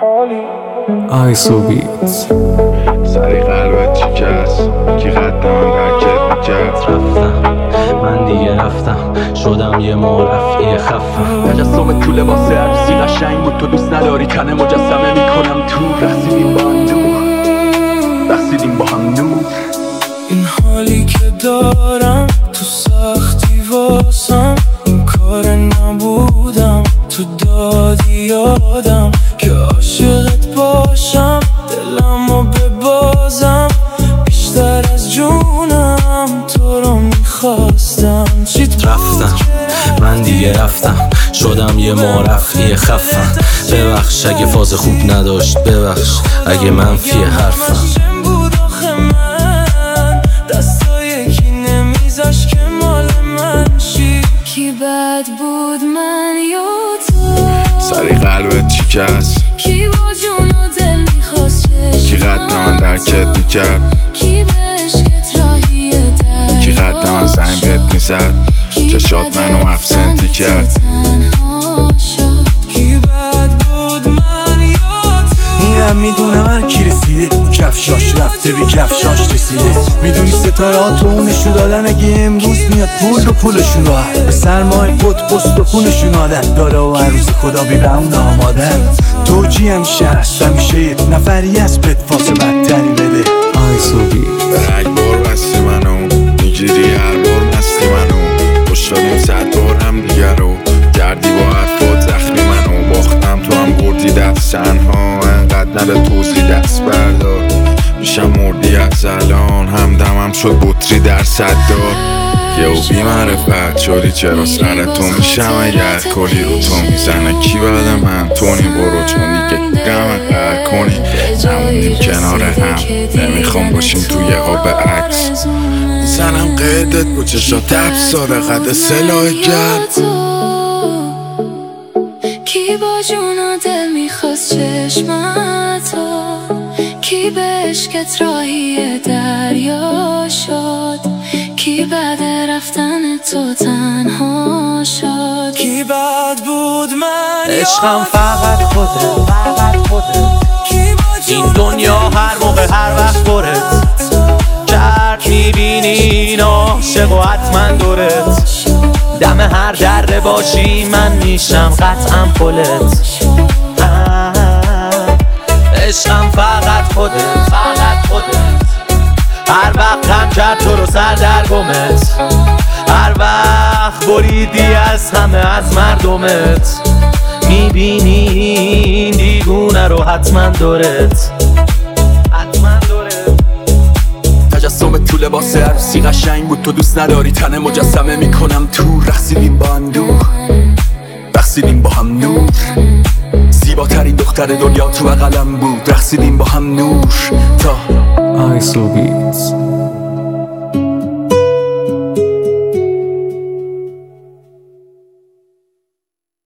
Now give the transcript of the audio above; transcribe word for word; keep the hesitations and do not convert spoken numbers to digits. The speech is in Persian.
آیسو بیت سری قلبت شکست کی قدم در کت میکرد رفتم من دیگه رفتم شدم یه مرفعی خفم تجسم تو لباس عروسی قشنگ بود تو دوست نداری تن مجسمه میکنم تو رقصیدیم با هم نور رقصیدیم با هم نور این حالی که دارم تو سختی واسم این کار نبودم تو دادی یادم که عاشقت باشم دلمو ببازم بیشتر از جونم تو رو میخواستم رفتم من دیگه رفتم شدم یه مرفعی خفم ببخش اگه فاز خوب نداشت ببخش اگه منفی حرفم کی بد بود من یا تو سری قلبت شکست کی با جون و دل میخواست کی قدم در کت میکرد کی به عشقت راهی در کی قدم زنگ بهت میزد چشات منو افسنتی کرد کی بد بود من یا تو اینم میدونم هر کی رسیده اون کفشاش رفته بی کفشاش رسیده میدونی ستاره ها تو اونشو دادن اگه امروز میاد پول و پولشون رو هر به سرمای خود پست و خونشون عادت داره و هر روز خدا بی رمون آمادن توجی همیشه هست همیشه یه نفری از بدفاس بدتری بده آیسو بیت رگ بار بستی منو میگیری هر بار مستی منو خوش شدیم صد بار هم دیگر رو کردی با حرفات زخمی منو باختم تو هم بردی دست تنها انقدر نره توضیح دست بردار میشم مردی از الان همدمم شد بطری در صدار یه او بی معرفت شدی چرا سر تو میشم اگر کلی رو تو میزنه کی بعد من تونی برو چون دیگه گم قهر کنی نمونیم کنار هم نمیخوام باشیم توی قاب عکس زنم قیدت با چشات افساده قد سلاح گرد کی با جون و دل میخواست چشمتو کی به عشقت راهی دریا شد کی بعد رفتن تو تنها شد کی بد بود من عشقم فقط خودت فقط خودت این دنیا هر موقع هر وقت برت کرد میبینی این عاشق و حتما دورت دم هر دره باشی من میشم قطعا پلت عشقم فقط خودت فقط خودت هر وقت غم کرد تو رو سر در گمت هر وقت بریدی از همه از مردمت میبینی این دیگونه رو حتما دورت حتما دورت تجسم تو لباس عروسی قشنگ بود تو دوست نداری تن مجسمه میکنم تو رقصیدیم با هم دور رقصیدیم با هم نور زیباترین دختر دنیا تو بغلم بود رقصیدیم با هم نور تا آیسو بیت